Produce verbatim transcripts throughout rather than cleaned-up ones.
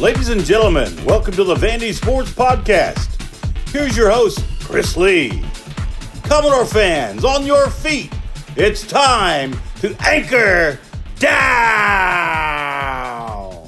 Ladies and gentlemen, welcome to the Vandy Sports Podcast. Here's your host, Chris Lee. Commodore fans, on your feet. It's time to anchor down.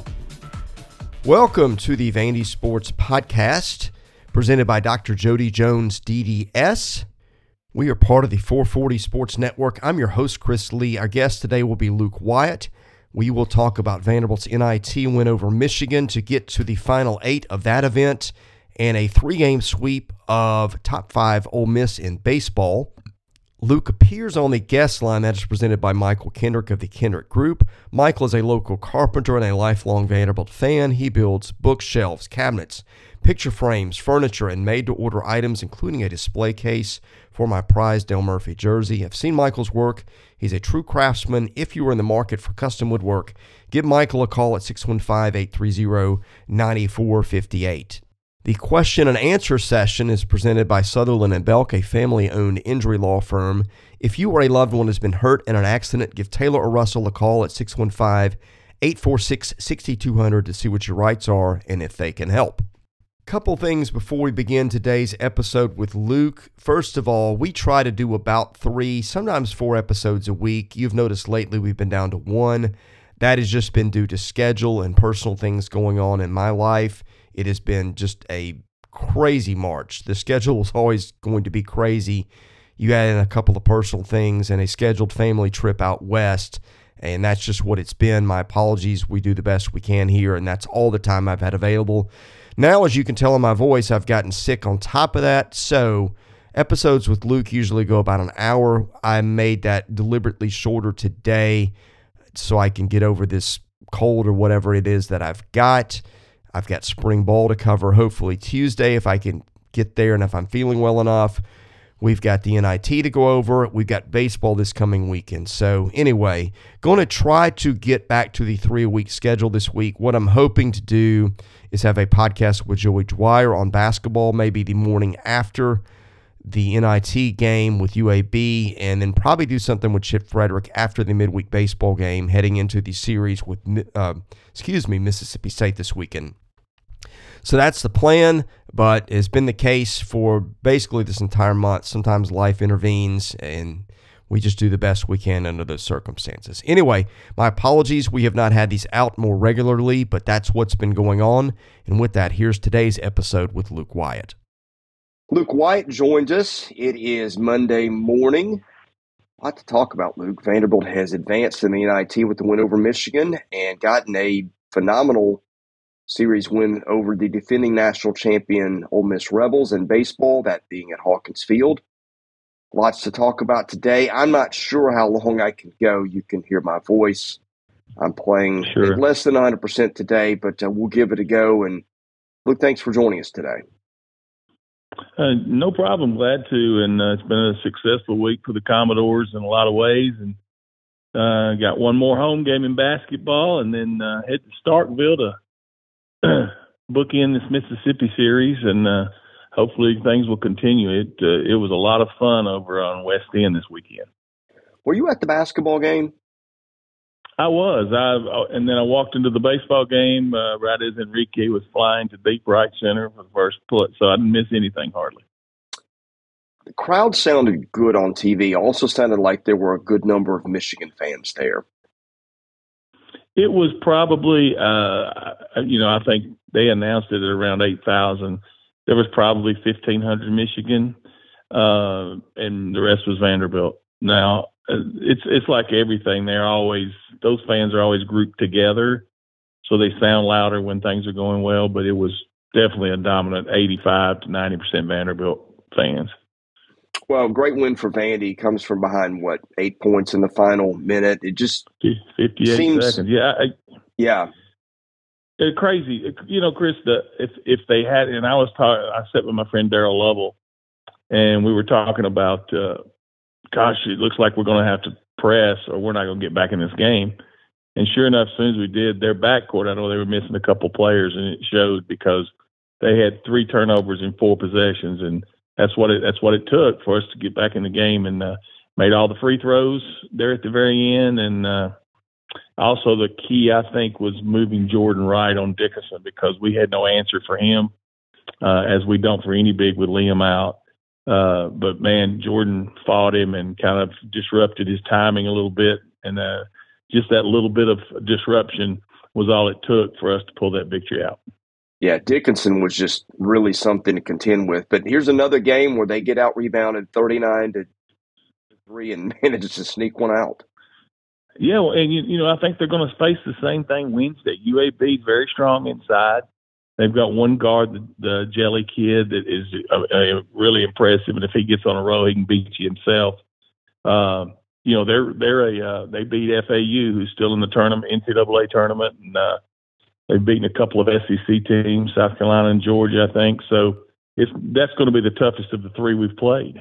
Welcome to the Vandy Sports Podcast, presented by Doctor Jody Jones, D D S. We are part of the four forty Sports Network. I'm your host, Chris Lee. Our guest today will be Luke Wyatt. We will talk about Vanderbilt's N I T win over Michigan to get to the final eight of that event and a three-game sweep of top five Ole Miss in baseball. Luke appears on the guest line that is presented by Michael Kendrick of the Kendrick Group. Michael is a local carpenter and a lifelong Vanderbilt fan. He builds bookshelves, cabinets, picture frames, furniture, and made-to-order items, including a display case for my prized Dale Murphy jersey. I've seen Michael's work. He's a true craftsman. If you are in the market for custom woodwork, give Michael a call at six one five, eight three zero, nine four five eight. The question and answer session is presented by Sutherland and Belk, a family-owned injury law firm. If you or a loved one has been hurt in an accident, give Taylor or Russell a call at six one five, eight four six, six two zero zero to see what your rights are and if they can help. Couple things before we begin today's episode with Luke. First of all, we try to do about three, sometimes four episodes a week. You've noticed lately we've been down to one. That has just been due to schedule and personal things going on in my life. It has been just a crazy March. The schedule was always going to be crazy. You add in a couple of personal things and a scheduled family trip out west, and that's just what it's been. My apologies. We do the best we can here, and that's all the time I've had available. Now, as you can tell in my voice, I've gotten sick on top of that, so episodes with Luke usually go about an hour. I made that deliberately shorter today so I can get over this cold or whatever it is that I've got. I've got spring ball to cover hopefully Tuesday if I can get there and if I'm feeling well enough. We've got the N I T to go over. We've got baseball this coming weekend. So anyway, going to try to get back to the three-week schedule this week. What I'm hoping to do is have a podcast with Joey Dwyer on basketball, maybe the morning after the N I T game with U A B, and then probably do something with Chip Frederick after the midweek baseball game, heading into the series with, uh, excuse me, Mississippi State this weekend. So that's the plan, but it's been the case for basically this entire month. Sometimes life intervenes, and we just do the best we can under those circumstances. Anyway, my apologies. We have not had these out more regularly, but that's what's been going on. And with that, here's today's episode with Luke Wyatt. Luke Wyatt joins us. It is Monday morning. A lot to talk about, Luke. Vanderbilt has advanced in the N I T with the win over Michigan and gotten a phenomenal series win over the defending national champion Ole Miss Rebels in baseball, that being at Hawkins Field. Lots to talk about today. I'm not sure how long I can go. You can hear my voice. I'm playing sure. at less than one hundred percent today, but uh, we'll give it a go. And Luke, thanks for joining us today. Uh, no problem. Glad to. And uh, it's been a successful week for the Commodores in a lot of ways. And uh, got one more home game in basketball, and then uh, head to Starkville to book in this Mississippi series, and uh, hopefully things will continue. It uh, it was a lot of fun over on West End this weekend. Were you at the basketball game? I was. I and then I walked into the baseball game uh, right as Enrique was flying to deep right center for the first put, so I didn't miss anything hardly. The crowd sounded good on T V. Also sounded like there were a good number of Michigan fans there. It was probably, uh, you know, I think they announced it at around eight thousand. There was probably fifteen hundred Michigan, uh, and the rest was Vanderbilt. Now, it's it's like everything. They're always, those fans are always grouped together, so they sound louder when things are going well, but it was definitely a dominant eighty-five to ninety percent Vanderbilt fans. Well, great win for Vandy. Comes from behind, what, eight points in the final minute. It just fifty-eight seems, seconds. Yeah, I, yeah. It's crazy. You know, Chris, the, if if they had, and I was talking, I sat with my friend Darrell Lovell, and we were talking about, uh, gosh, it looks like we're going to have to press or we're not going to get back in this game. And sure enough, as soon as we did, their backcourt, I know they were missing a couple players, and it showed because they had three turnovers in four possessions, and That's what it. That's what it took for us to get back in the game, and uh, made all the free throws there at the very end, and uh, Also, the key, I think, was moving Jordan Wright on Dickinson because we had no answer for him, uh, as we don't for any big with Liam out. Uh, but, man, Jordan fought him and kind of disrupted his timing a little bit. And uh, just that little bit of disruption was all it took for us to pull that victory out. Yeah, Dickinson was just really something to contend with. But here's another game where they get out rebounded thirty-nine to three and manages to sneak one out. Yeah, well, and you, you know, I think they're going to face the same thing Wednesday. U A B very strong inside. They've got one guard, the, the Jelly kid, that is uh, uh, really impressive, and if he gets on a roll, he can beat you himself. Um, you know, they're they're a uh, they beat F A U, who's still in the tournament, N C double A tournament, and uh, they've beaten a couple of S E C teams, South Carolina and Georgia, I think. So it's that's going to be the toughest of the three we've played.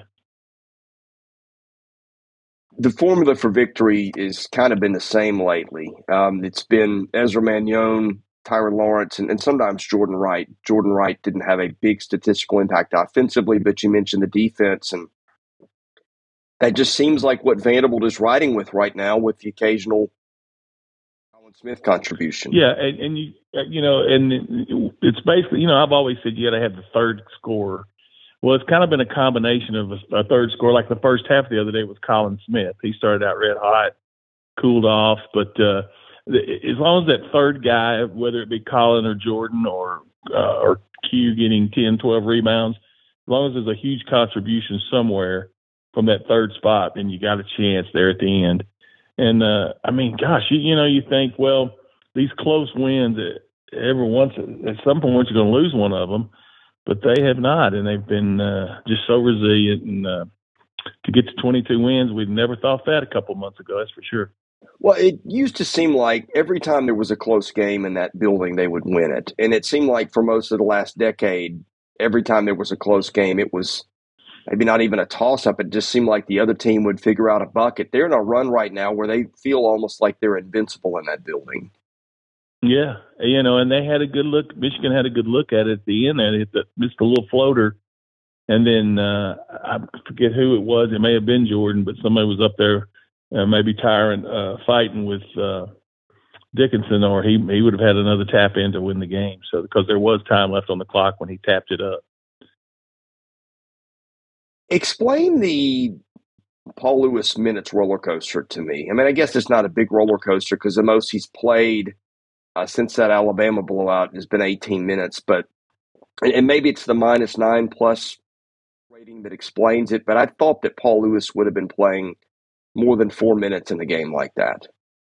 The formula for victory has kind of been the same lately. Um, it's been Ezra Manjon, Tyron Lawrence, and, and sometimes Jordan Wright. Jordan Wright didn't have a big statistical impact offensively, but you mentioned the defense, and that just seems like what Vanderbilt is riding with right now, with the occasional Colin Smith contribution. Yeah, and, and you you know, and it's basically, you know, I've always said you got to have the third scorer. Well, it's kind of been a combination of a, a third scorer. Like the first half the other day was Colin Smith. He started out red hot, cooled off, but uh, as long as that third guy, whether it be Colin or Jordan or uh, or Q getting ten, twelve rebounds, as long as there's a huge contribution somewhere from that third spot, then you got a chance there at the end. And, uh, I mean, gosh, you, you know, you think, well, these close wins, every once at some point you're going to lose one of them. But they have not, and they've been uh, just so resilient. And uh, to get to twenty-two wins, we'd never thought that a couple months ago, that's for sure. Well, it used to seem like every time there was a close game in that building, they would win it. And it seemed like for most of the last decade, every time there was a close game, it was maybe not even a toss-up. It just seemed like the other team would figure out a bucket. They're in a run right now where they feel almost like they're invincible in that building. Yeah, you know, and they had a good look. Michigan had a good look at it at the end. They hit the, missed a little floater, and then uh, I forget who it was. It may have been Jordan, but somebody was up there, uh, maybe Tyron, uh, fighting with uh, Dickinson, or he he would have had another tap in to win the game. So because there was time left on the clock when he tapped it up. Explain the Paul Lewis minutes roller coaster to me. I mean, I guess it's not a big roller coaster because the most he's played Uh, since that Alabama blowout has been eighteen minutes, but and maybe it's the minus nine plus rating that explains it. But I thought that Paul Lewis would have been playing more than four minutes in a game like that.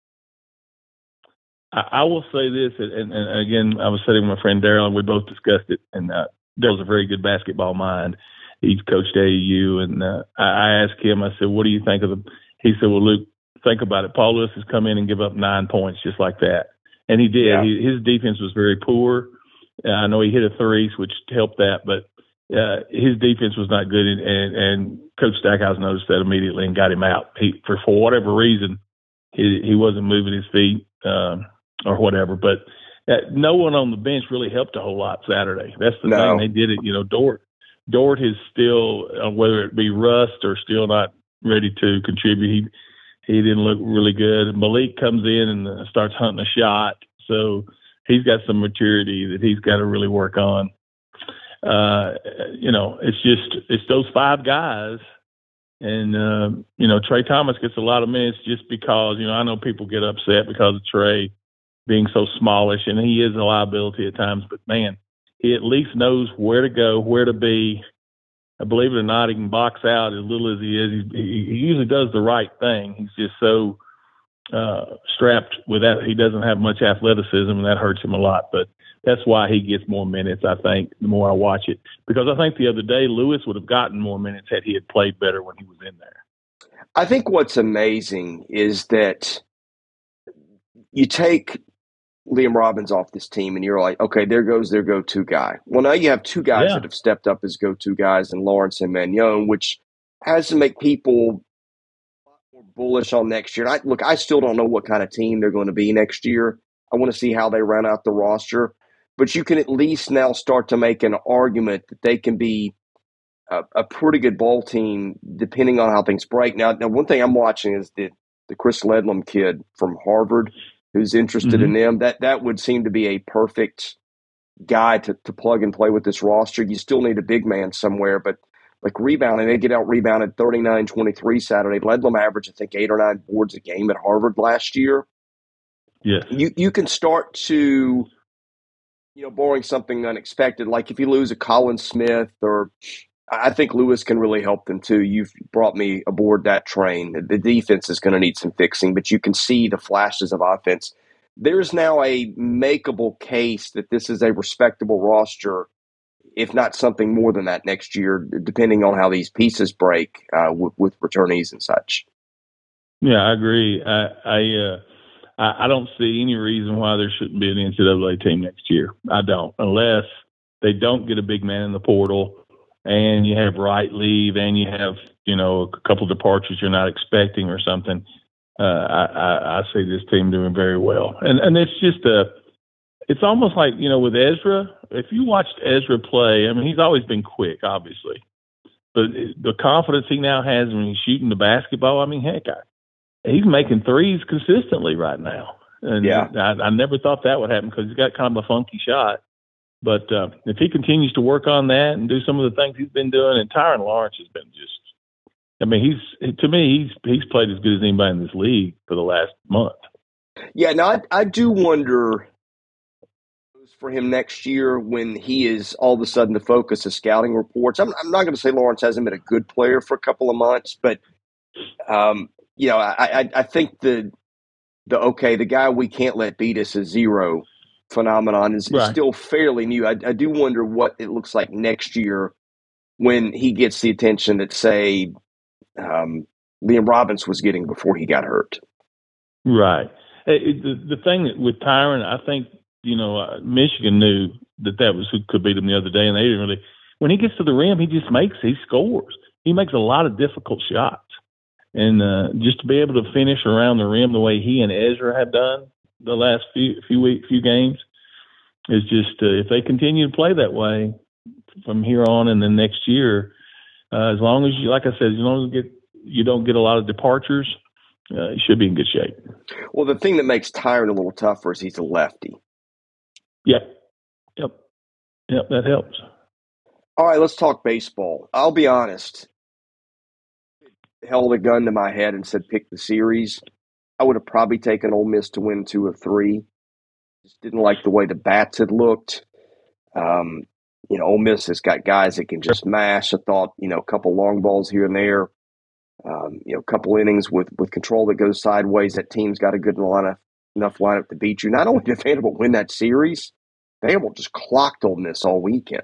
I, I will say this, and, and again, I was sitting with my friend Daryl, and we both discussed it. And uh, Daryl's a very good basketball mind. He's coached A A U, and uh, I, I asked him. I said, "What do you think of the?" He said, "Well, Luke, think about it. Paul Lewis has come in and give up nine points just like that." And he did. Yeah. He, his defense was very poor. Uh, I know he hit a three, which helped that, but uh, his defense was not good. And, and, and Coach Stackhouse noticed that immediately and got him out. He, for for whatever reason, he he wasn't moving his feet um, or whatever. But uh, no one on the bench really helped a whole lot Saturday. That's the No. thing. They did it. You know, Dort Dort is still, uh, whether it be rust or still not ready to contribute. He He didn't look really good. Malik comes in and uh, starts hunting a shot. So he's got some maturity that he's got to really work on. Uh, you know, it's just, it's those five guys. And, uh, you know, Trey Thomas gets a lot of minutes just because, you know, I know people get upset because of Trey being so smallish, and he is a liability at times. But, man, he at least knows where to go, where to be. Believe it or not, he can box out as little as he is. He, he usually does the right thing. He's just so uh, strapped with that. He doesn't have much athleticism, and that hurts him a lot. But that's why he gets more minutes, I think, the more I watch it. Because I think the other day Lewis would have gotten more minutes had he had played better when he was in there. I think what's amazing is that you take Liam Robbins off this team and you're like, okay, there goes their go-to guy. Well, now you have two guys Yeah. that have stepped up as go-to guys in Lawrence and Manjon, which has to make people more bullish on next year. And I, look, I still don't know what kind of team they're going to be next year. I want to see how they round out the roster. But you can at least now start to make an argument that they can be a, a pretty good ball team depending on how things break. Now, now one thing I'm watching is the, the Chris Ledlam kid from Harvard. who's interested mm-hmm. in them. That that would seem to be a perfect guy to, to plug and play with this roster. You still need a big man somewhere, but like rebounding, they get out rebounded thirty-nine twenty-three Saturday. Ledlam averaged, I think, eight or nine boards a game at Harvard last year. Yes. You you can start to, you know, barring something unexpected, like if you lose a Colin Smith, or I think Lewis can really help them too. You've brought me aboard that train. The defense is going to need some fixing, but you can see the flashes of offense. There's now a makeable case that this is a respectable roster, if not something more than that next year, depending on how these pieces break uh, with, with returnees and such. Yeah, I agree. I I, uh, I I don't see any reason why there shouldn't be an N C double A team next year. I don't, unless they don't get a big man in the portal and you have Wright leave and you have, you know, a couple of departures you're not expecting or something. Uh, I, I, I see this team doing very well. And and it's just a – it's almost like, you know, with Ezra, if you watched Ezra play, I mean, he's always been quick, obviously. But the confidence he now has when he's shooting the basketball, I mean, heck, I, he's making threes consistently right now. And yeah. I, I never thought that would happen because he's got kind of a funky shot. But uh, if he continues to work on that and do some of the things he's been doing, and Tyron Lawrence has been just – I mean, he's to me, he's he's played as good as anybody in this league for the last month. Yeah, now I, I do wonder – for him next year when he is all of a sudden the focus of scouting reports. I'm, I'm not going to say Lawrence hasn't been a good player for a couple of months, but um, you know, I, I, I think the the okay, the guy we can't let beat us is zero phenomenon is, right. is still fairly new. I, I do wonder what it looks like next year when he gets the attention that, say, um, Liam Robbins was getting before he got hurt. Right. It, the, the thing with Tyron, I think. You know, uh, Michigan knew that that was who could beat them the other day, and they didn't really. When he gets to the rim, he just makes, he scores. He makes a lot of difficult shots, and uh, just to be able to finish around the rim the way he and Ezra have done the last few few week, few games is just uh, if they continue to play that way from here on, and then next year, uh, as long as you, like I said, as long as you get you don't get a lot of departures, uh, you should be in good shape. Well, the thing that makes Tyron a little tougher is he's a lefty. Yep. Yep. Yep. That helps. All right, let's talk baseball. I'll be honest. Held a gun to my head and said pick the series. I would have probably taken Ole Miss to win two of three. Just didn't like the way the bats had looked. Um, you know, Ole Miss has got guys that can just mash. I thought, you know, a couple long balls here and there. Um, you know, a couple innings with, with control that goes sideways. That team's got a good lineup. Enough lineup to beat you. Not only did Vanderbilt win that series, Vanderbilt just clocked Ole Miss all weekend.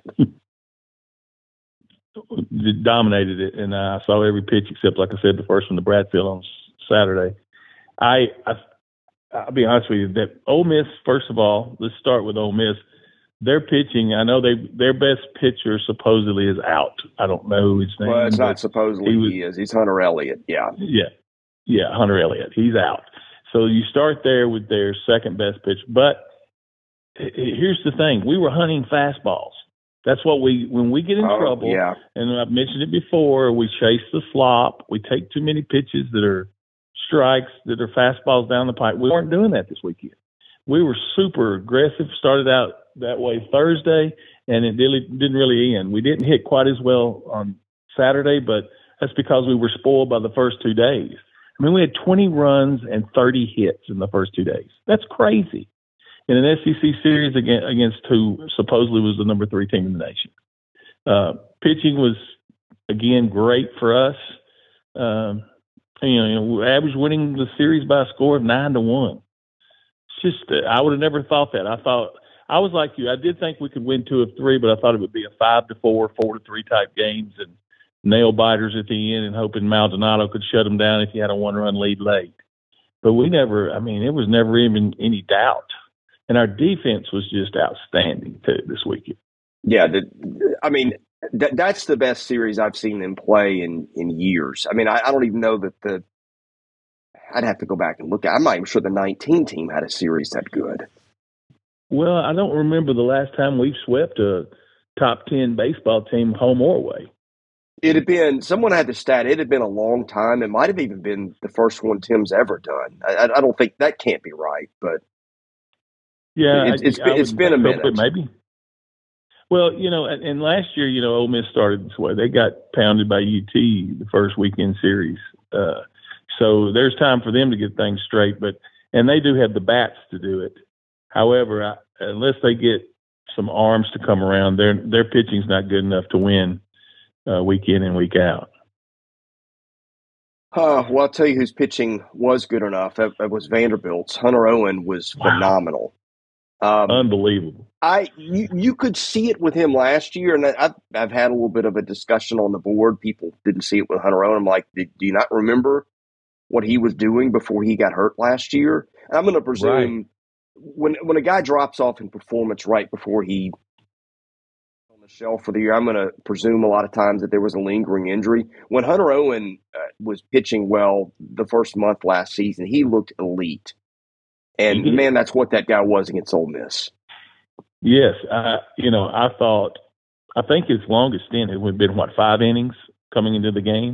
Dominated it, and I saw every pitch except, like I said, the first one to Bradfield on Saturday. I, I, I'll be honest with you, that Ole Miss, first of all, let's start with Ole Miss. Their pitching, I know they their best pitcher supposedly is out. I don't know his name. Well, it's not supposedly he, was, he is. He's Hunter Elliott, yeah. Yeah, yeah, Hunter Elliott. He's out. So you start there with their second best pitch. But here's the thing. We were hunting fastballs. That's what we – when we get in oh, trouble, yeah. and I've mentioned it before, we chase the slop. We take too many pitches that are strikes, that are fastballs down the pipe. We weren't doing that this weekend. We were super aggressive, started out that way Thursday, and it really, didn't really end. We didn't hit quite as well on Saturday, but that's because we were spoiled by the first two days. I mean, we had twenty runs and thirty hits in the first two days. That's crazy. In an S E C series against who supposedly was the number three team in the nation. Uh, pitching was, again, great for us. Um, you know, average winning the series by a score of nine to one. It's just, uh, I would have never thought that. I thought, I was like you. I did think we could win two of three, but I thought it would be a five to four, four to three type games and nail biters at the end and hoping Maldonado could shut them down if he had a one-run lead late. But we never, I mean, it was never even any doubt. And our defense was just outstanding, too, this weekend. Yeah, the, I mean, th- that's the best series I've seen them play in, in years. I mean, I, I don't even know that the – I'd have to go back and look at – I'm not even sure the nineteen team had a series that good. Well, I don't remember the last time we've swept a top ten baseball team home or away. It had been, someone had the stat, it had been a long time. It might have even been the first one Tim's ever done. I, I don't think that can't be right, but yeah, it's, it's I, I been, it's been a so, minute. But maybe. Well, you know, and, and last year, you know, Ole Miss started this way. They got pounded by U T the first weekend series. Uh, so there's time for them to get things straight. But and they do have the bats to do it. However, I, unless they get some arms to come around, their their pitching's not good enough to win uh, week in and week out. Uh, well, I'll tell you whose pitching was good enough. That, that was Vanderbilt's. Hunter Owen was Wow. phenomenal. Um, Unbelievable. I you, you could see it with him last year, and I've I've had a little bit of a discussion on the board. People didn't see it with Hunter Owen. I'm like, do, do you not remember what he was doing before he got hurt last year? And I'm going to presume Right. when when a guy drops off in performance right before he on the shelf for the year, I'm going to presume a lot of times that there was a lingering injury. When Hunter Owen uh, was pitching well the first month last season, he looked elite. And, He man, that's what that guy was against Ole Miss. Yes. I, you know, I thought, I think his longest stint had been, what, five innings coming into the game?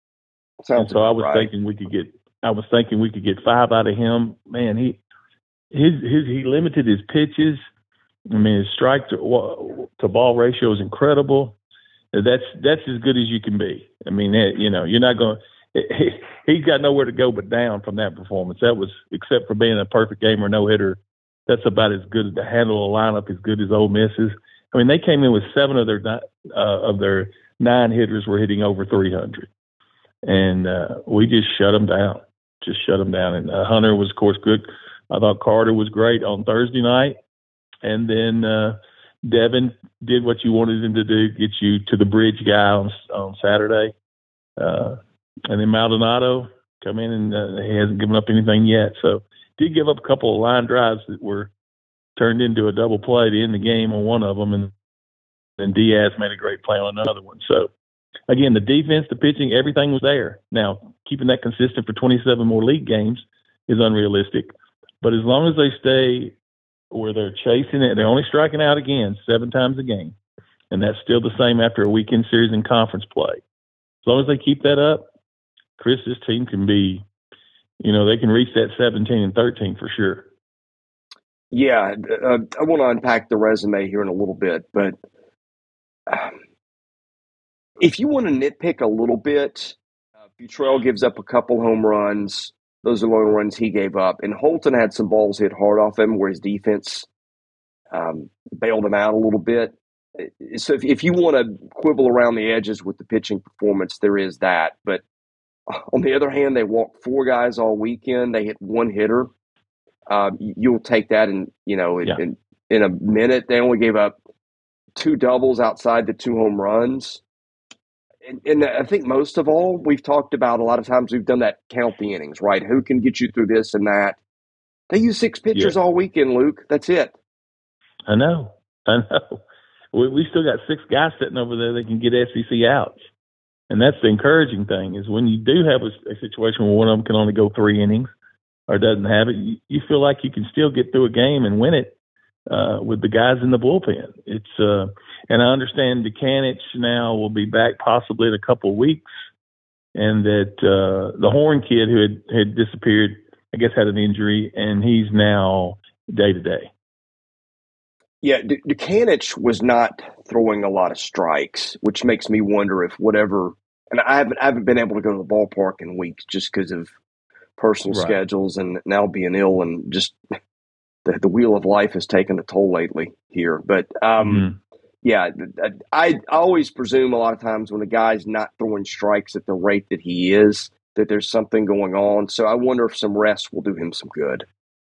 Sounds and so I was right. thinking we could get, I was thinking we could get five out of him. Man, he, his, his, he limited his pitches. I mean, his strike to, to ball ratio is incredible. That's, that's as good as you can be. I mean, you know, you're not going to, he, he's got nowhere to go but down from that performance. That was, except for being a perfect game or no hitter, that's about as good to handle a lineup as good as Ole Miss's. I mean, they came in with seven of their uh, of their nine hitters were hitting over three hundred, and uh, we just shut them down. Just shut them down. And uh, Hunter was, of course, good. I thought Carter was great on Thursday night, and then uh, Devin did what you wanted him to do, get you to the bridge guy on on Saturday. Uh, And then Maldonado come in and uh, he hasn't given up anything yet. So did give up a couple of line drives that were turned into a double play to end the game on one of them. And then Diaz made a great play on another one. So again, the defense, the pitching, everything was there. Now, keeping that consistent for twenty-seven more league games is unrealistic. But as long as they stay where they're chasing it, they're only striking out again seven times a game. And that's still the same after a weekend series in conference play. As long as they keep that up, Chris, this team can be, you know, they can reach that seventeen and thirteen for sure. Yeah, uh, I want to unpack the resume here in a little bit, but um, if you want to nitpick a little bit, uh, Futrell gives up a couple home runs. Those are the only runs he gave up. And Holton had some balls hit hard off him where his defense um, bailed him out a little bit. So if, if you want to quibble around the edges with the pitching performance, there is that. But on the other hand, they walked four guys all weekend. They hit one hitter. Uh, you'll take that in, you know, in, Yeah. in, in a minute. They only gave up two doubles outside the two home runs. And, and I think most of all, we've talked about a lot of times we've done that count the innings, right? Who can get you through this and that? They use six pitchers Yeah. all weekend, Luke. That's it. I know. I know. We, we still got six guys sitting over there that can get S E C outs. And that's the encouraging thing is when you do have a, a situation where one of them can only go three innings or doesn't have it, you, you feel like you can still get through a game and win it uh, with the guys in the bullpen. It's uh, and I understand Dukanich now will be back possibly in a couple of weeks, and that uh, the Horn kid who had, had disappeared, I guess, had an injury, and he's now day to day. Yeah, Dukanich was not throwing a lot of strikes, which makes me wonder if whatever. And I haven't, I haven't been able to go to the ballpark in weeks just because of personal Right. schedules and now being ill, and just the, the wheel of life has taken a toll lately here. But um, Mm-hmm. yeah, I, I always presume a lot of times when a guy's not throwing strikes at the rate that he is, that there's something going on. So I wonder if some rest will do him some good.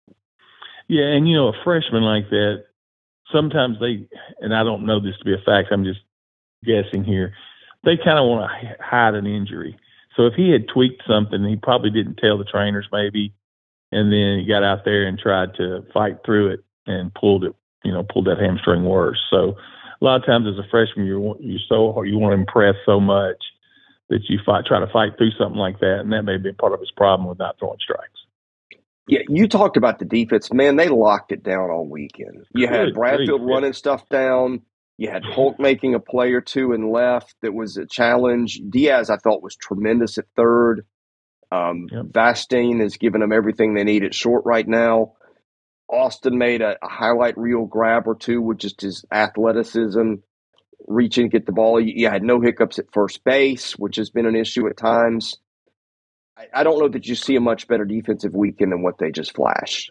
Yeah, and you know, a freshman like that, sometimes they, and I don't know this to be a fact, I'm just guessing here, they kind of want to hide an injury. So if he had tweaked something, he probably didn't tell the trainers maybe, and then he got out there and tried to fight through it and pulled it, you know, pulled that hamstring worse. So a lot of times as a freshman, you're, you're so, you want to impress so much that you fight, try to fight through something like that, and that may be part of his problem with not throwing strikes. Yeah, you talked about the defense. Man, they locked it down all weekend. You had Good Bradfield grief, running stuff down. You had Polk making a play or two in left that was a challenge. Diaz, I thought, was tremendous at third. Um, Yep. Vastine is giving them everything they need at short right now. Austin made a, a highlight reel grab or two with just his athleticism, reaching to get the ball. You, you had no hiccups at first base, which has been an issue at times. I, I don't know that you see a much better defensive weekend than what they just flashed.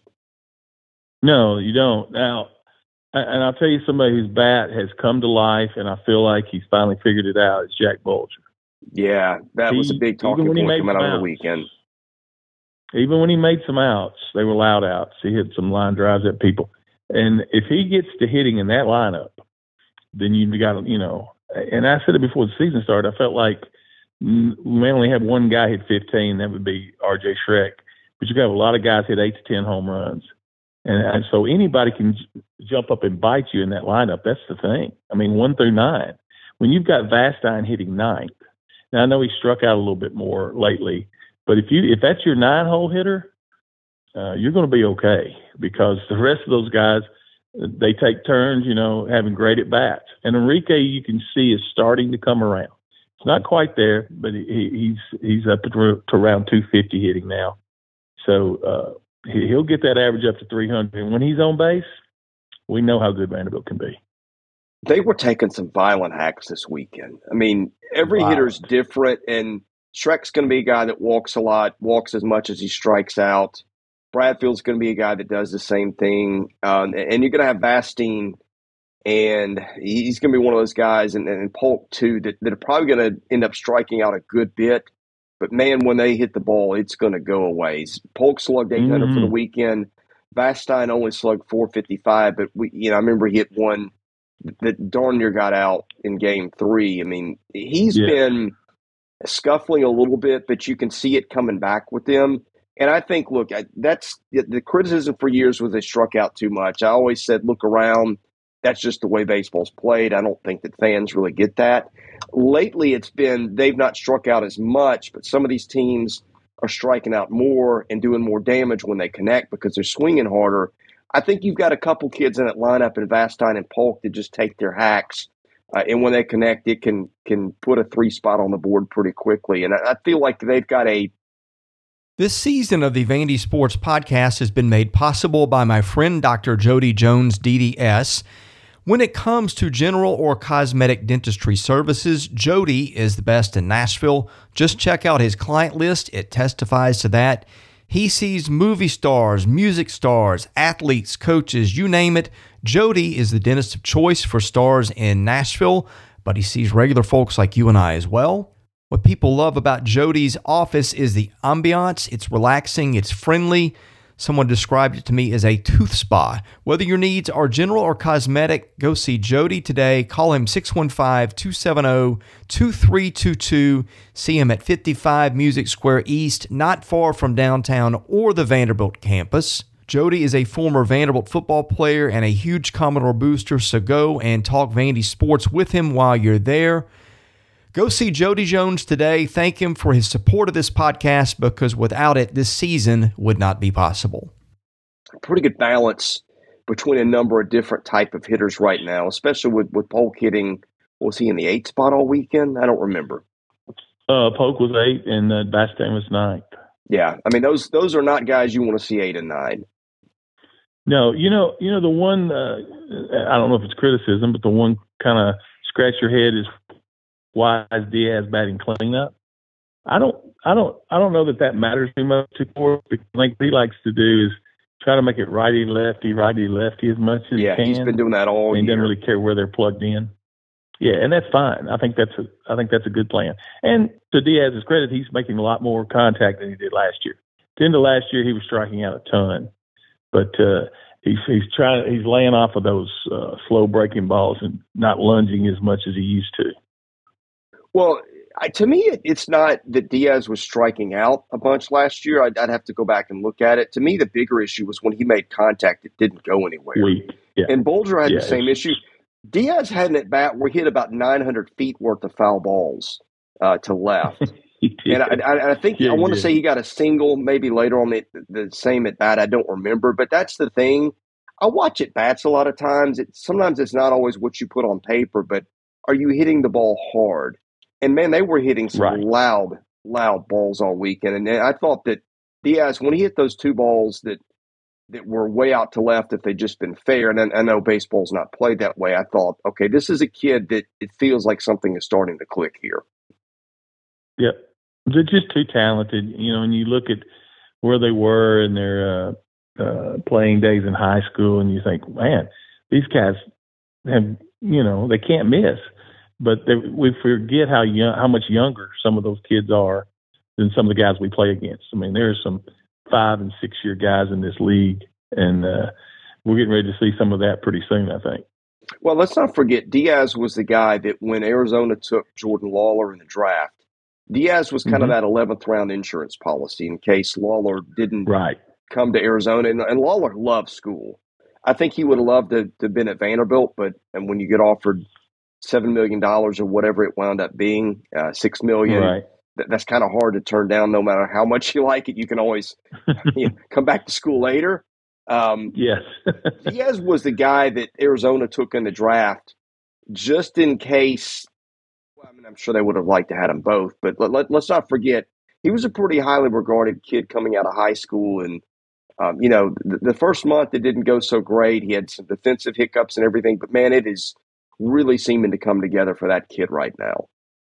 No, you don't. Now, and I'll tell you somebody whose bat has come to life, and I feel like he's finally figured it out, is Jack Bulger. Yeah, that he, was a big talking point coming out of the weekend. Even when he made some outs, they were loud outs. He hit some line drives at people. And if he gets to hitting in that lineup, then you've got, you know, and I said it before the season started, I felt like we may only have one guy hit fifteen, that would be R J Schreck. But you got a lot of guys hit eight to ten home runs. And, and so anybody can j- jump up and bite you in that lineup. That's the thing. I mean, one through nine. When you've got Vastine hitting ninth, now I know he struck out a little bit more lately, but if you if that's your nine-hole hitter, uh, you're going to be okay, because the rest of those guys, they take turns, you know, having great at bats. And Enrique, you can see, is starting to come around. It's not quite there, but he, he's he's up to, to around two fifty hitting now. So uh, he, he'll get that average up to three hundred. And when he's on base, we know how good Vanderbilt can be. They were taking some violent hacks this weekend. I mean, every Violent. hitter's different, and Schreck's going to be a guy that walks a lot, walks as much as he strikes out. Bradfield's going to be a guy that does the same thing. Um, and you're going to have Vastine, and he's going to be one of those guys, and, and Polk too, that, that are probably going to end up striking out a good bit. But, man, when they hit the ball, it's going to go away. Polk slugged eight hundred Mm-hmm. for the weekend. Vastine only slugged four fifty-five, but we, you know, I remember he hit one that darn near got out in game three. I mean, he's Yeah. been scuffling a little bit, but you can see it coming back with them. And I think, look, I, that's the criticism for years was they struck out too much. I always said, look around. That's just the way baseball's played. I don't think that fans really get that. Lately, it's been they've not struck out as much, but some of these teams are striking out more and doing more damage when they connect because they're swinging harder. I think you've got a couple kids in that lineup in Vastine and Polk that just take their hacks. Uh, and when they connect, it can can put a three spot on the board pretty quickly. And I, I feel like they've got a This season of the Vandy Sports Podcast has been made possible by my friend Doctor Jody Jones, D D S. When it comes to general or cosmetic dentistry services, Jody is the best in Nashville. Just check out his client list. It testifies to that. He sees movie stars, music stars, athletes, coaches, you name it. Jody is the dentist of choice for stars in Nashville, but he sees regular folks like you and I as well. What people love about Jody's office is the ambiance. It's relaxing, it's friendly. Someone described it to me as a tooth spa. Whether your needs are general or cosmetic, go see Jody today. Call him six one five, two seven zero, two three two two. See him at fifty-five Music Square East, not far from downtown or the Vanderbilt campus. Jody is a former Vanderbilt football player and a huge Commodore booster, so go and talk Vandy sports with him while you're there. Go see Jody Jones today. Thank him for his support of this podcast, because without it, this season would not be possible. pretty good balance between a number of different type of hitters right now, especially with, with Polk hitting, was he in the eight spot all weekend? I don't remember. Uh, Polk was eight, and uh, Vastine was ninth. Yeah, I mean, those those are not guys you want to see eight and nine. No, you know, you know the one. Uh, I don't know if it's criticism, but the one kind of scratch your head is why is Diaz batting cleanup? I don't, I don't, I don't know that that matters too much to Ford. Like he likes to do is try to make it righty lefty, righty lefty as much as Yeah, he can. he's been doing that all He year. doesn't really care where they're plugged in. Yeah, and that's fine. I think that's a, I think that's a good plan. And to Diaz's credit, he's making a lot more contact than he did last year. At the end of last year, he was striking out a ton, but uh, he's he's trying he's laying off of those uh, slow breaking balls and not lunging as much as he used to. Well, I, to me, it, it's not that Diaz was striking out a bunch last year. I'd, I'd have to go back and look at it. To me, the bigger issue was when he made contact, it didn't go anywhere. Weak. Yeah. And Bulger had Yeah, the same issue. Diaz had an at bat where he hit about nine hundred feet worth of foul balls uh, to left. He did. And I, I, I think Yeah, I want he to did. say he got a single maybe later on the, the same at bat. I don't remember, but that's the thing. I watch at bats a lot of times. It, sometimes it's not always what you put on paper, but are you hitting the ball hard? And, man, they were hitting some Right. loud, loud balls all weekend. And, and I thought that Diaz, when he hit those two balls that that were way out to left if they'd just been fair, and I, I know baseball's not played that way, I thought, okay, this is a kid that it feels like something is starting to click here. Yeah. They're just too talented. You know, and you look at where they were in their uh, uh, playing days in high school, and you think, man, these guys have, you know, they can't miss. But they, we forget how young, how much younger some of those kids are than some of the guys we play against. I mean, there's some five and six year guys in this league, and uh, we're getting ready to see some of that pretty soon, I think. Well, let's not forget Diaz was the guy that when Arizona took Jordan Lawler in the draft, Diaz was kind Mm-hmm. of that eleventh round insurance policy in case Lawler didn't Right. come to Arizona. And, and Lawler loved school. I think he would have loved to have been at Vanderbilt, but and when you get offered seven million dollars or whatever it wound up being, uh, six million dollars, Right. that, that's kind of hard to turn down no matter how much you like it. You can always you know, come back to school later. Um, Yes. Diaz was the guy that Arizona took in the draft just in case. Well, I mean, I'm sure they would have liked to have them both, but let, let, let's not forget he was a pretty highly regarded kid coming out of high school. And, um, you know, the, the first month it didn't go so great. He had some defensive hiccups and everything, but man, it is really seeming to come together for that kid right now.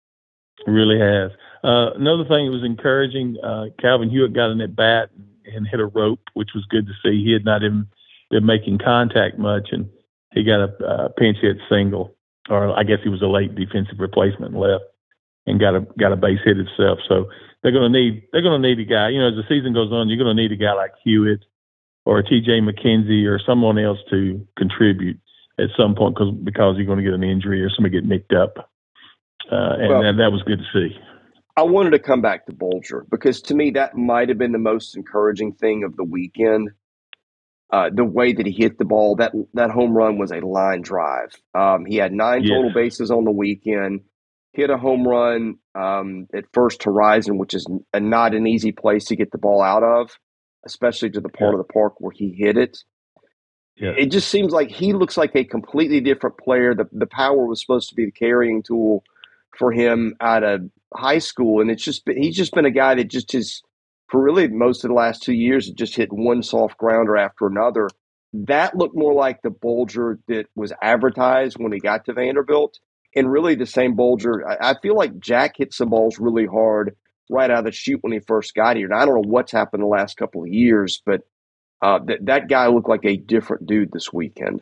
It really has. Uh, another thing that was encouraging, uh, Calvin Hewitt got in at bat and hit a rope, which was good to see. He had not even been making contact much, and he got a uh, pinch hit single, or I guess he was a late defensive replacement and left, and got a got a base hit himself. So they're going to need they're going to need a guy. You know, as the season goes on, you're going to need a guy like Hewitt or T J McKenzie or someone else to contribute at some point because because you're going to get an injury or somebody get nicked up. Uh, and Well, that, that was good to see. I wanted to come back to Bolger because to me that might have been the most encouraging thing of the weekend. Uh, the way that he hit the ball, that that home run was a line drive. Um, he had nine Yes. total bases on the weekend. Hit a home run um, at First Horizon, which is a, not an easy place to get the ball out of, especially to the part Yeah. of the park where he hit it. Yeah. It just seems like he looks like a completely different player. The the power was supposed to be the carrying tool for him out of high school, and it's just been, he's just been a guy that just is for really most of the last two years just hit one soft grounder after another. That looked more like the Bolger that was advertised when he got to Vanderbilt, and really the same Bolger. I, I feel like Jack hit some balls really hard right out of the chute when he first got here. And I don't know what's happened the last couple of years, but uh, that that guy looked like a different dude this weekend.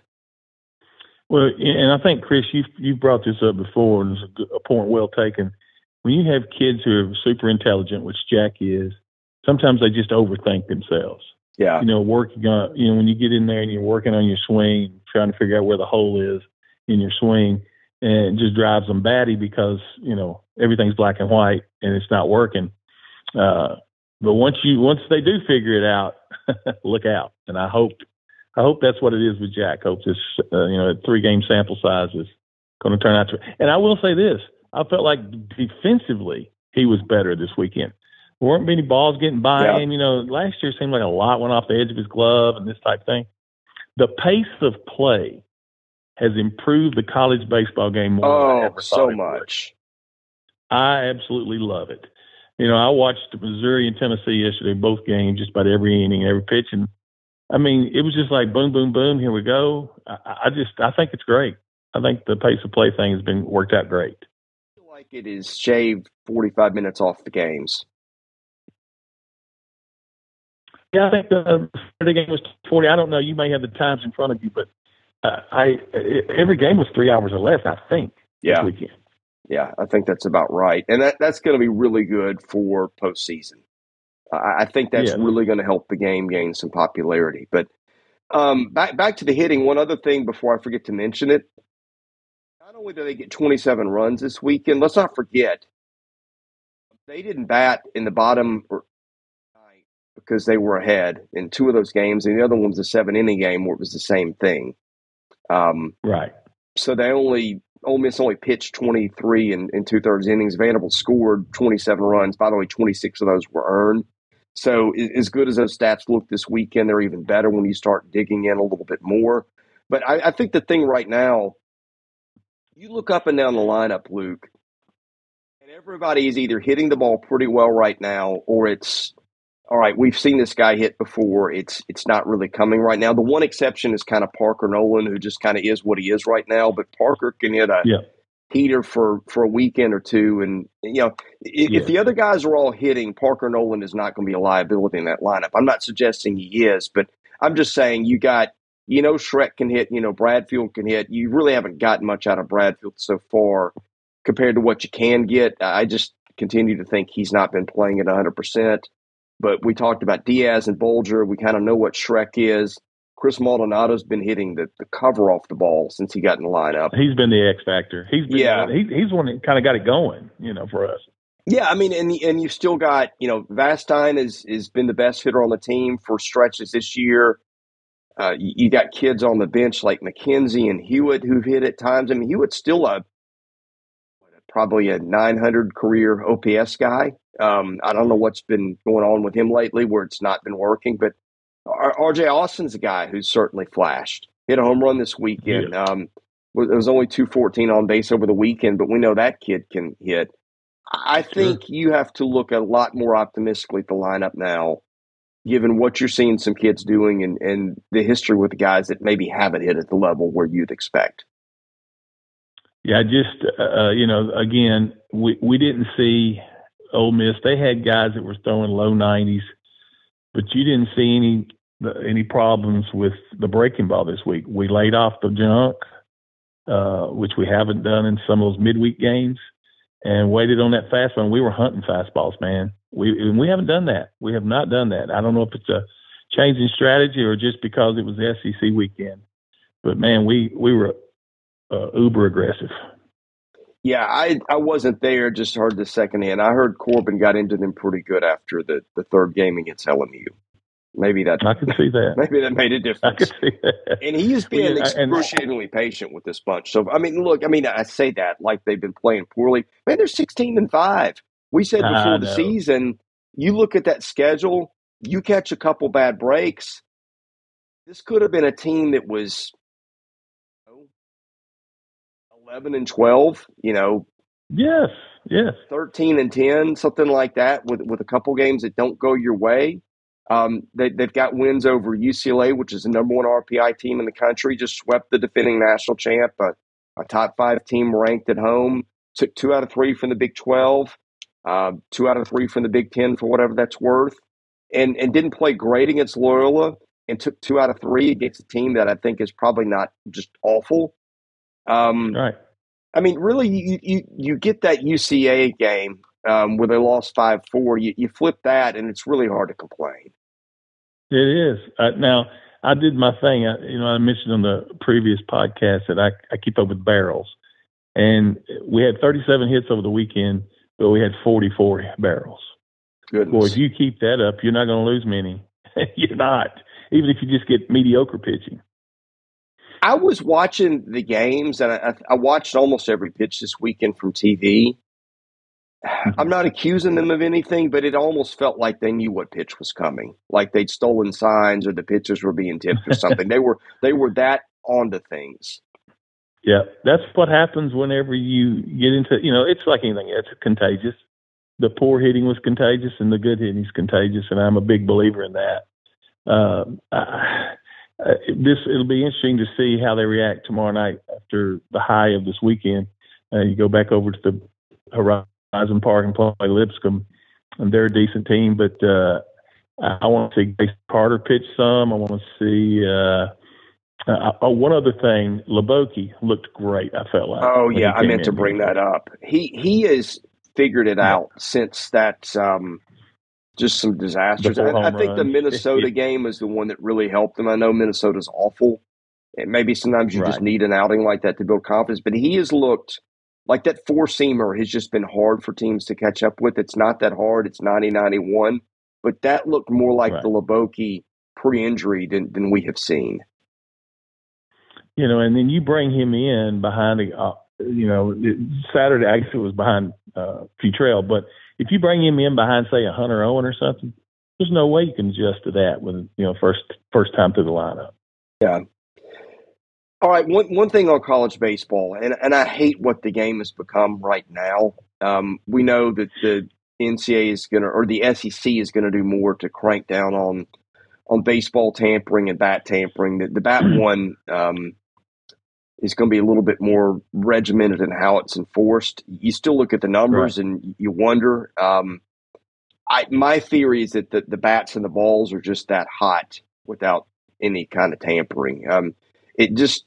Well, and I think, Chris, you you brought this up before, and it's a, good, a point well taken. When you have kids who are super intelligent, which Jack is, sometimes they just overthink themselves. Yeah. You know, working on, you know, when you get in there and you're working on your swing, trying to figure out where the hole is in your swing, and it just drives them batty because, you know, everything's black and white and it's not working. Uh, but once you, once they do figure it out, look out. And I hope, I hope that's what it is with Jack. I hope this, uh, you know, three game sample size is going to turn out to, and I will say this, I felt like defensively he was better this weekend. There weren't many balls getting by Yeah. him. You know, last year it seemed like a lot went off the edge of his glove and this type thing. The pace of play has improved the college baseball game more than I Oh, ever so thought it would. much. I absolutely love it. You know, I watched Missouri and Tennessee yesterday, both games, just about every inning, every pitch. And, I mean, it was just like boom, boom, boom, here we go. I, I just, I think it's great. I think the pace of play thing has been worked out great. I feel like it is shaved forty-five minutes off the games. Yeah, I think the Saturday game was forty. I don't know. You may have the times in front of you, but uh, I every game was three hours or less, I think, Yeah. this weekend. Yeah, I think that's about right. And that, that's going to be really good for postseason. I, I think that's Yeah. really going to help the game gain some popularity. But um, back back to the hitting, one other thing before I forget to mention it. Not only do they get twenty-seven runs this weekend, let's not forget, they didn't bat in the bottom night because they were ahead in two of those games, and the other one was a seven-inning game where it was the same thing. Um, Right. so they only Ole Miss only pitched twenty-three and, and two-thirds innings. Vanderbilt scored twenty-seven runs. By the way, twenty-six of those were earned. So as good as those stats look this weekend, they're even better when you start digging in a little bit more. But I, I think the thing right now, you look up and down the lineup, Luke, and everybody is either hitting the ball pretty well right now, or it's, all right, we've seen this guy hit before. It's it's not really coming right now. The one exception is kind of Parker Nolan, who just kind of is what he is right now. But Parker can hit a yeah. heater for, for a weekend or two. And, you know, if, yeah. if the other guys are all hitting, Parker Nolan is not going to be a liability in that lineup. I'm not suggesting he is, but I'm just saying you got, you know, Shrek can hit, you know, Bradfield can hit. You really haven't gotten much out of Bradfield so far compared to what you can get. I just continue to think he's not been playing at one hundred percent. But we talked about Diaz and Bolger. We kind of know what Shrek is. Chris Maldonado's been hitting the, the cover off the ball since he got in the lineup. He's been the X factor. He's been, yeah. He, he's the one that kind of got it going, you know, for us. Yeah, I mean, and and you've still got, you know, Vastine has has been the best hitter on the team for stretches this year. Uh, you, you got kids on the bench like McKenzie and Hewitt who've hit at times. I mean, Hewitt's still a probably a nine hundred career O P S guy. Um, I don't know what's been going on with him lately where it's not been working, but R J Austin's a guy who's certainly flashed. Hit a home run this weekend. Yeah. Um, it was only two fourteen on base over the weekend, but we know that kid can hit. I think sure. you have to look a lot more optimistically at the lineup now, given what you're seeing some kids doing and, and the history with the guys that maybe haven't hit at the level where you'd expect. Yeah, just, uh, you know, again, we, we didn't see Ole Miss. They had guys that were throwing low nineties, but you didn't see any any problems with the breaking ball this week. We laid off the junk, uh, which we haven't done in some of those midweek games, and waited on that fastball. We were hunting fastballs, man. We and we haven't done that. We have not done that. I don't know if it's a change in strategy or just because it was the S E C weekend. But, man, we, we were uh, uber aggressive. Yeah, I I wasn't there, just heard the second hand. I heard Corbin got into them pretty good after the, the third game against L M U. Maybe that I can see that. Maybe that made a difference. I can see that. And he has been well, yeah, excruciatingly and, patient with this bunch. So I mean, look, I mean, I say that like they've been playing poorly. Man, they're sixteen and five. We said before the season, you look at that schedule, you catch a couple bad breaks. This could have been a team that was eleven and twelve, you know. Yes, yes. thirteen and ten, something like that, with with a couple games that don't go your way. Um, they, they've got wins over U C L A, which is the number one R P I team in the country, just swept the defending national champ, a, a top five team ranked at home, took two out of three from the Big twelve, uh, two out of three from the Big ten for whatever that's worth, and, and didn't play great against Loyola, and took two out of three against a team that I think is probably not just awful. Um, right. I mean, really, you, you, you get that U C A game um, where they lost five four. You, you flip that, and it's really hard to complain. It is. Uh, now, I did my thing. I, you know, I mentioned on the previous podcast that I, I keep up with barrels. And we had thirty-seven hits over the weekend, but we had forty-four barrels. Goodness. Boy, if you keep that up, you're not going to lose many. You're not, even if you just get mediocre pitching. I was watching the games, and I, I watched almost every pitch this weekend from T V. I'm not accusing them of anything, but it almost felt like they knew what pitch was coming, like they'd stolen signs or the pitchers were being tipped or something. they were they were that onto things. Yeah, that's what happens whenever you get into, you know, it's like anything. It's contagious. The poor hitting was contagious, and the good hitting is contagious, and I'm a big believer in that. Uh, I, Uh, this it'll be interesting to see how they react tomorrow night after the high of this weekend. Uh, you go back over to the Horizon Park and play Lipscomb, and they're a decent team. But uh, I want to see Grace Carter pitch some. I want to see. Uh, uh, oh, one other thing, Leboke looked great. I felt like. Oh yeah, I meant to bring that up. He he has figured it out yeah. since that. Um, Just some disasters. I, I think the Minnesota game is the one that really helped him. I know Minnesota's awful, and maybe sometimes you right. just need an outing like that to build confidence. But he has looked like that four-seamer has just been hard for teams to catch up with. It's not that hard. It's ninety ninety-one. But that looked more like right. the Leboke pre-injury than, than we have seen. You know, and then you bring him in behind, a, uh, you know, Saturday, I guess it was behind uh, Futrell, but if you bring him in behind, say, a Hunter Owen or something, there's no way you can adjust to that when you know first first time through the lineup. Yeah. All right. One one thing on college baseball, and and I hate what the game has become right now. Um, we know that the N C A A is going to, or the S E C is going to do more to crank down on on baseball tampering and bat tampering. The, the bat one um, is going to be a little bit more regimented in how it's enforced. You still look at the numbers right. and you wonder. Um, I my theory is that the, the bats and the balls are just that hot without any kind of tampering. Um, it just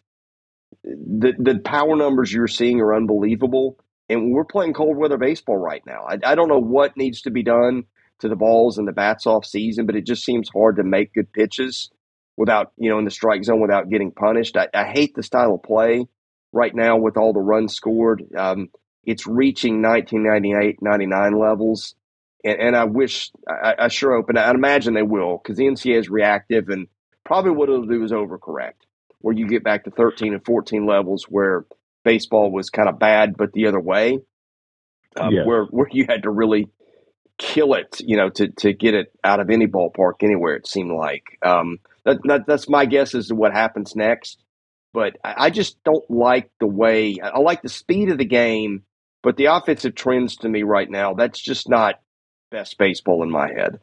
the the power numbers you're seeing are unbelievable, and we're playing cold weather baseball right now. I, I don't know what needs to be done to the balls and the bats off season, but it just seems hard to make good pitches without, you know, in the strike zone without getting punished. I, I hate the style of play right now with all the runs scored. Um, it's reaching nineteen ninety-eight, ninety-nine levels, and, and I wish I, I sure hope, and I imagine they will, because the N C A A is reactive, and probably what it'll do is overcorrect, where you get back to thirteen and fourteen levels where baseball was kind of bad, but the other way, um, yeah. where where you had to really kill it, you know, to to get it out of any ballpark anywhere. It seemed like um, that, that that's my guess as to what happens next. But I, I just don't like the way I like the speed of the game, but the offensive trends to me right now, that's just not best baseball in my head.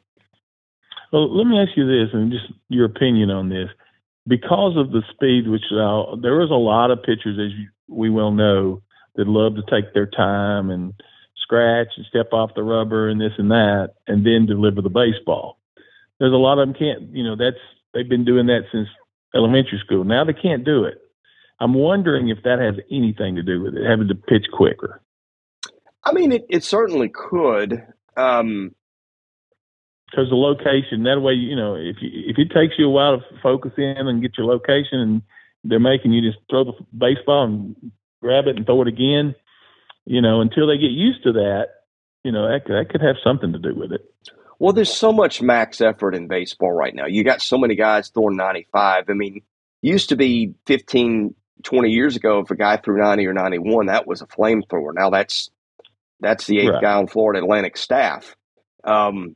Well, let me ask you this, and just your opinion on this. Because of the speed, which uh, there is a lot of pitchers, as you, we well know, that love to take their time and scratch and step off the rubber and this and that, and then deliver the baseball. There's a lot of them can't, you know, that's they've been doing that since elementary school. Now they can't do it. I'm wondering if that has anything to do with it, having to pitch quicker. I mean, it, it certainly could. Um, Because the location, that way, you know, if you, if it takes you a while to focus in and get your location, and they're making you just throw the baseball and grab it and throw it again, you know, until they get used to that, you know, that, that could have something to do with it. Well, there's so much max effort in baseball right now. You got so many guys throwing ninety-five. I mean, used to be fifteen, twenty years ago, if a guy threw ninety or ninety-one, that was a flamethrower. Now that's that's the eighth right. guy on Florida Atlantic staff. Um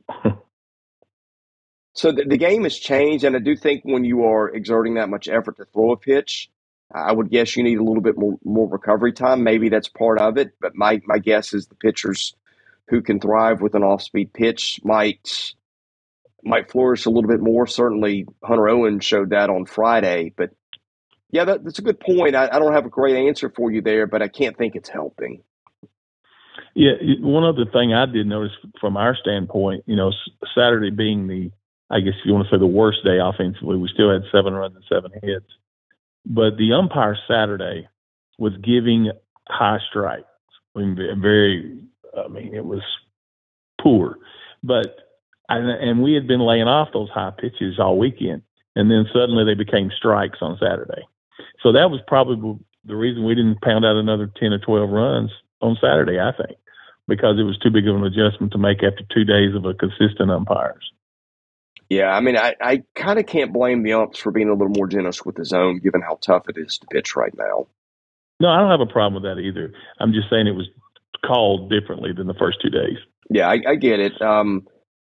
So the, the game has changed, and I do think when you are exerting that much effort to throw a pitch, I would guess you need a little bit more, more recovery time. Maybe that's part of it, but my, my guess is the pitchers who can thrive with an off-speed pitch might might flourish a little bit more. Certainly Hunter Owen showed that on Friday. But, yeah, that, that's a good point. I, I don't have a great answer for you there, but I can't think it's helping. Yeah, one other thing I did notice from our standpoint, you know, Saturday being the I guess if you want to say the worst day offensively, we still had seven runs and seven hits. But the umpire Saturday was giving high strikes. I mean, very, I mean, it was poor. But, and we had been laying off those high pitches all weekend. And then suddenly they became strikes on Saturday. So that was probably the reason we didn't pound out another ten or twelve runs on Saturday, I think, because it was too big of an adjustment to make after two days of a consistent umpires. Yeah, I mean, I, I kind of can't blame the umps for being a little more generous with the zone, given how tough it is to pitch right now. No, I don't have a problem with that either. I'm just saying it was called differently than the first two days. Yeah, I, I get it. Um,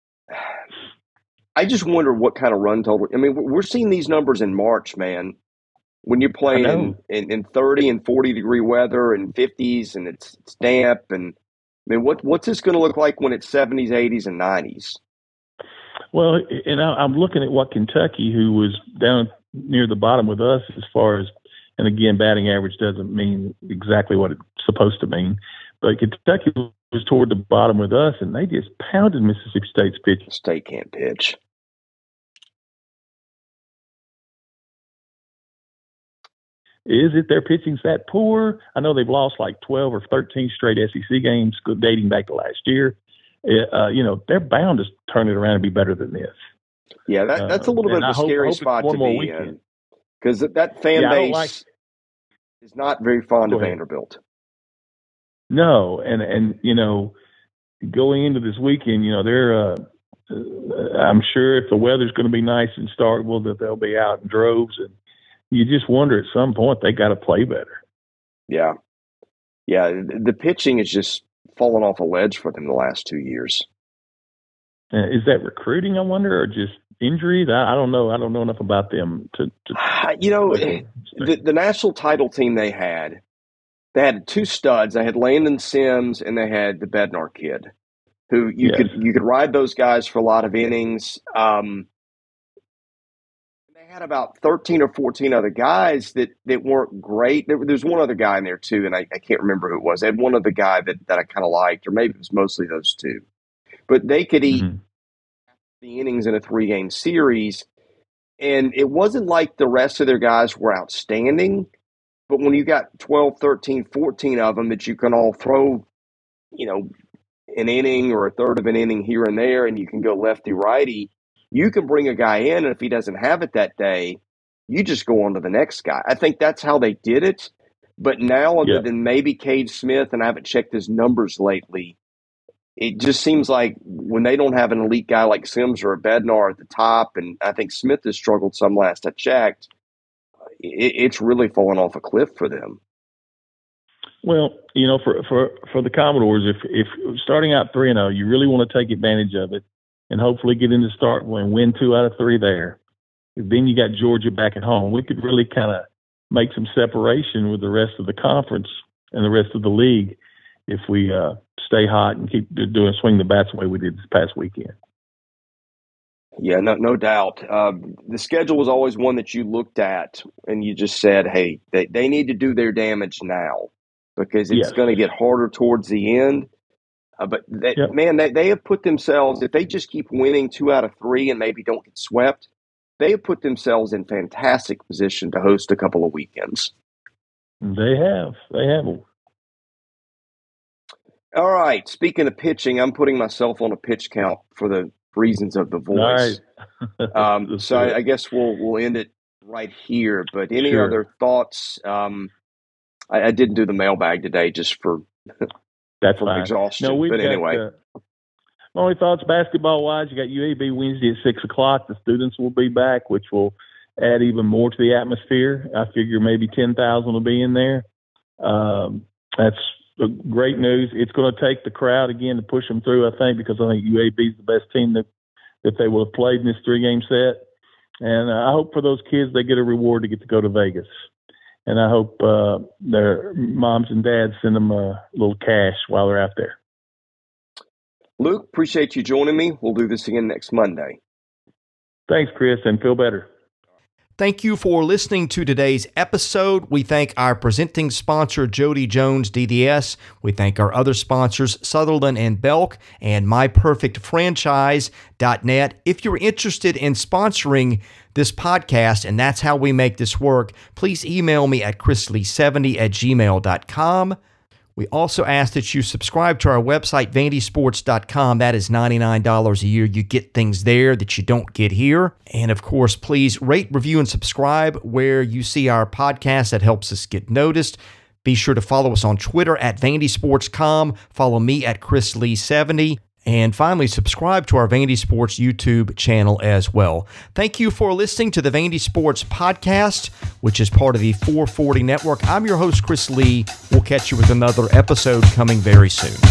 I just wonder what kind of run total. I mean, we're seeing these numbers in March, man. When you're playing in, in, in thirty and forty degree weather and fifties, and it's, it's damp, and I mean, what what's this going to look like when it's seventies, eighties, and nineties? Well, and I, I'm looking at what Kentucky, who was down near the bottom with us as far as, and again, batting average doesn't mean exactly what it's supposed to mean, but Kentucky was toward the bottom with us, and they just pounded Mississippi State's pitch. State can't pitch. Is it their pitching's that poor? I know they've lost like twelve or thirteen straight S E C games dating back to last year. Uh, you know, they're bound to turn it around and be better than this. Yeah, that, that's a little uh, bit of a scary hope, spot to be in, because that fan yeah, base like, is not very fond of Vanderbilt. No, and, and, you know, going into this weekend, you know, they're, uh, uh, I'm sure if the weather's going to be nice in Starkville, that they'll be out in droves, and you just wonder at some point they got to play better. Yeah. Yeah, the pitching is just fallen off a ledge for them the last two years. Uh, is that recruiting, I wonder, or just injuries? I, I don't know. I don't know enough about them to. to you know, the, the national title team they had, they had two studs. They had Landon Sims and they had the Bednar kid, who you yes. could you could ride those guys for a lot of innings. Um, they had about thirteen or fourteen other guys that, that weren't great. There, there's one other guy in there too, and I, I can't remember who it was. They had one other guy that, that I kind of liked, or maybe it was mostly those two. But they could eat mm-hmm. the innings in a three-game series, and it wasn't like the rest of their guys were outstanding. But when you got twelve, thirteen, fourteen of them that you can all throw, you know, an inning or a third of an inning here and there, and you can go lefty-righty, you can bring a guy in, and if he doesn't have it that day, you just go on to the next guy. I think that's how they did it. But now, other yeah. than maybe Cade Smith, and I haven't checked his numbers lately, it just seems like when they don't have an elite guy like Sims or a Bednar at the top, and I think Smith has struggled some last I checked, it, it's really fallen off a cliff for them. Well, you know, for for, for the Commodores, if if starting out three and zero, you really want to take advantage of it and hopefully get into start and win two out of three there. Then you got Georgia back at home. We could really kind of make some separation with the rest of the conference and the rest of the league if we uh, stay hot and keep doing swing the bats the way we did this past weekend. Yeah, no, no doubt. Uh, the schedule was always one that you looked at and you just said, hey, they, they need to do their damage now because it's yes. going to get harder towards the end. Uh, but, they, yep. man, they, they have put themselves, if they just keep winning two out of three and maybe don't get swept, they have put themselves in fantastic position to host a couple of weekends. They have. They have. All right. Speaking of pitching, I'm putting myself on a pitch count for the reasons of the voice. All right. um, so I, I guess we'll we'll end it right here. But any sure. other thoughts? Um, I, I didn't do the mailbag today just for that's for fine. exhaustion. No, but got, anyway. Uh, my only thoughts basketball wise, you got U A B Wednesday at six o'clock. The students will be back, which will add even more to the atmosphere. I figure maybe ten thousand will be in there. Um, that's great news. It's going to take the crowd again to push them through, I think, because I think U A B is the best team that, that they will have played in this three-game set. And I hope for those kids they get a reward to get to go to Vegas. And I hope uh, their moms and dads send them a little cash while they're out there. Luke, appreciate you joining me. We'll do this again next Monday. Thanks, Chris, and feel better. Thank you for listening to today's episode. We thank our presenting sponsor, Jody Jones D D S. We thank our other sponsors, Sutherland and Belk and my perfect franchise dot net. If you're interested in sponsoring this podcast, and that's how we make this work, please email me at chris lee seventy at gmail dot com. We also ask that you subscribe to our website, vandy sports dot com. That is ninety-nine dollars a year. You get things there that you don't get here. And of course, please rate, review, and subscribe where you see our podcast. That helps us get noticed. Be sure to follow us on Twitter at vandy sports dot com. Follow me at chris lee seventy. And finally, subscribe to our Vandy Sports YouTube channel as well. Thank you for listening to the Vandy Sports Podcast, which is part of the four forty Network. I'm your host, Chris Lee. We'll catch you with another episode coming very soon.